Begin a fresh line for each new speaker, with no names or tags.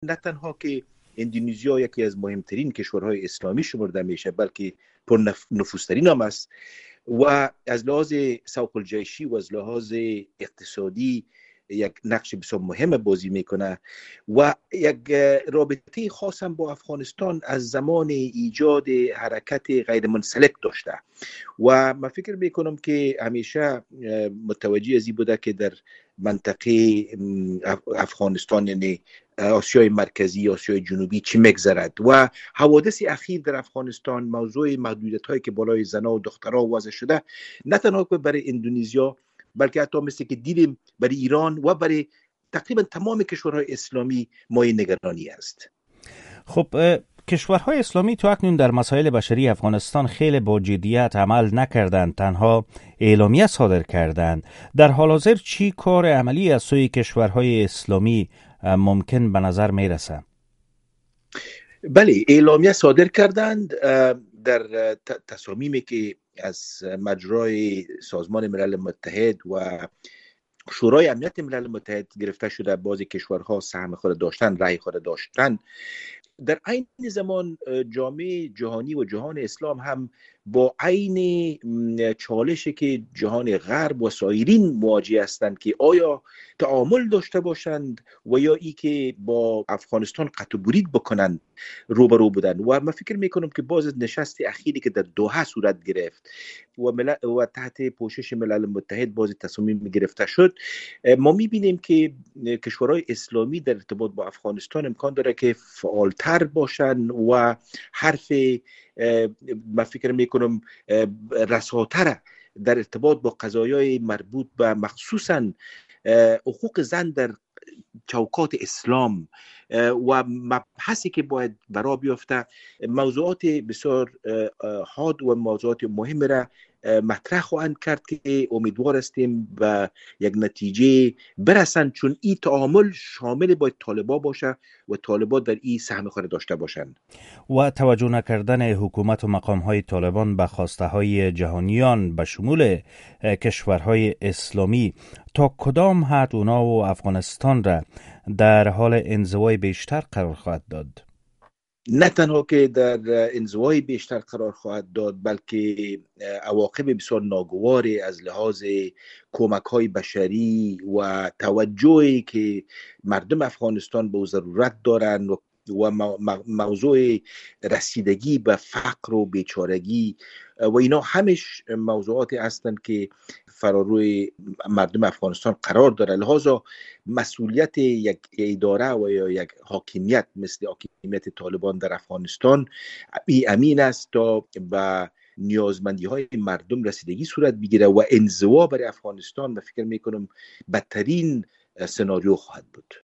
نه تنها که اندونزیا یکی از مهمترین کشورهای اسلامی شمرده میشه، بلکه پر نفوذترین هم است و از لحاظ سوق الجیشی و از لحاظ اقتصادی یک نقش بسیار مهم بازی میکنه و یک رابطه خاص هم با افغانستان از زمان ایجاد حرکت غیر منسلک داشته و من فکر میکنم که همیشه متوجه ازی بوده که در منطقه افغانستان، یعنی آسیای مرکزی، آسیای جنوبی چی میگذرد و حوادث اخیر در افغانستان، موضوع محدودیت هایی که بالای زنها و دخترها وضع شده، نه تنها برای اندونزیا بلکه حتی مثل که دیدیم برای ایران و برای تقریبا تمام کشورهای اسلامی مایه نگرانی است.
خب کشورهای اسلامی تو اکنون در مسائل بشری افغانستان خیلی با جدیت عمل نکردند، تنها اعلامیه صادر کردند. در حال حاضر چی کار عملی از سوی کشورهای اسلامی ممکن به نظر میرسه؟
بله، اعلامیه صادر کردند در تصامیمی که از مجرای سازمان ملل متحد و شورای امنیت ملل متحد گرفته شده. بعضی کشورها سهم خود داشتن، رأی خود داشتن. در عین زمان جامعه جهانی و جهان اسلام هم با عین چالشی که جهان غرب و سایرین مواجه هستند که آیا تعامل داشته باشند و یا ای که با افغانستان قطع و برید بکنند روبرو بودن. و من فکر میکنم که باز نشست اخیری که در دوحه صورت گرفت و تحت پوشش ملل متحد باز تصمیم گرفته شد، ما میبینیم که کشورهای اسلامی در ارتباط با افغانستان امکان داره که فعالتر باشن و حرف من فکر میکنم رساتر در ارتباط با قضایای مربوط به مخصوصا حقوق زن در چوکات اسلام و مبحثی که باید برا بیافته، موضوعات بسیار حاد و موضوعات مهم را مطرح خواهند کرد که امیدوار هستیم به یک نتیجه برسند، چون این تعامل شامل باید طالبا باشه و طالبا در این سهم خود داشته باشند.
و توجه نکردن حکومت و مقام‌های طالبان به خواسته‌های جهانیان به شمول کشورهای اسلامی تا کدام حد اونا و افغانستان را در حال انزوای بیشتر قرار خواهد داد؟
نه تنها که در انزوای بیشتر قرار خواهد داد، بلکه عواقب بسیار ناگواری از لحاظ کمک‌های بشری و توجهی که مردم افغانستان به ضرورت دارند و موضوع رسیدگی به فقر و بیچارگی و اینا همش موضوعاتی هستند که فراروی مردم افغانستان قرار داره. لحاظا مسئولیت یک اداره و یا یک حاکمیت مثل حاکمیت طالبان در افغانستان امین است تا به نیازمندی های مردم رسیدگی صورت بگیره و انزوا برای افغانستان، من فکر میکنم بدترین سناریو خواهد بود.